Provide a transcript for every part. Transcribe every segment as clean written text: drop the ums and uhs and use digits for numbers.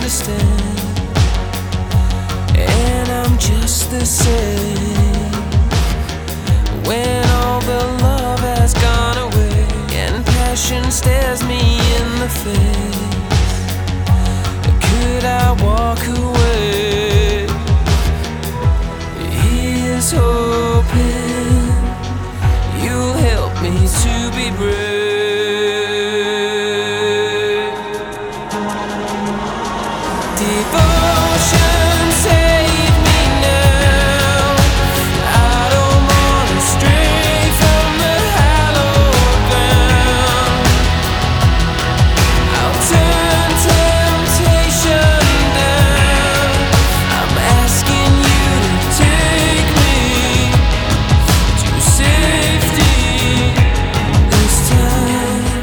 understand, and I'm just the same. When all the love has gone away and passion stares me in the face, could I walk away? Here's hoping you'll help me to be brave. Devotion, save me now. I don't wanna stray from the hallowed ground. I'll turn temptation down. I'm asking you to take me to safety this time.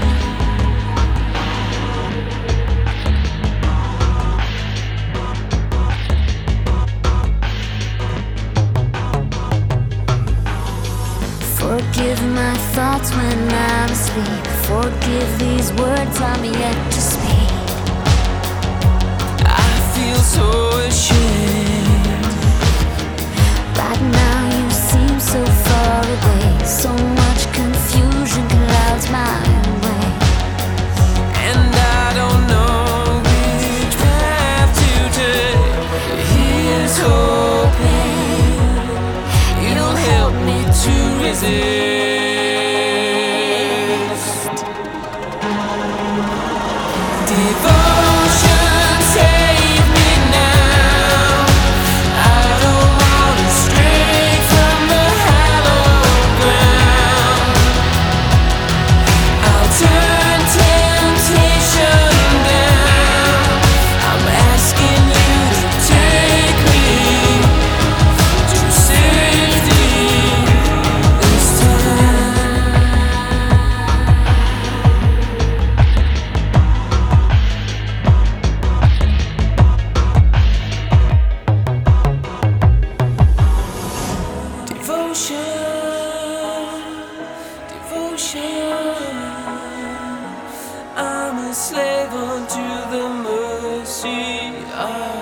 Forgive my thoughts when I'm asleep. Forgive these words I'm yet to speak. I feel so ashamed. Right now you seem so far away. So much confusion clouds my way. And I don't know which path to take. Here's hoping you'll help me to resist. Devotion, save me now. I don't wanna stray from the hallowed ground. I'll turn temptation down. I'm asking you to take me to safety this time. Devotion, I'm a slave unto the mercy of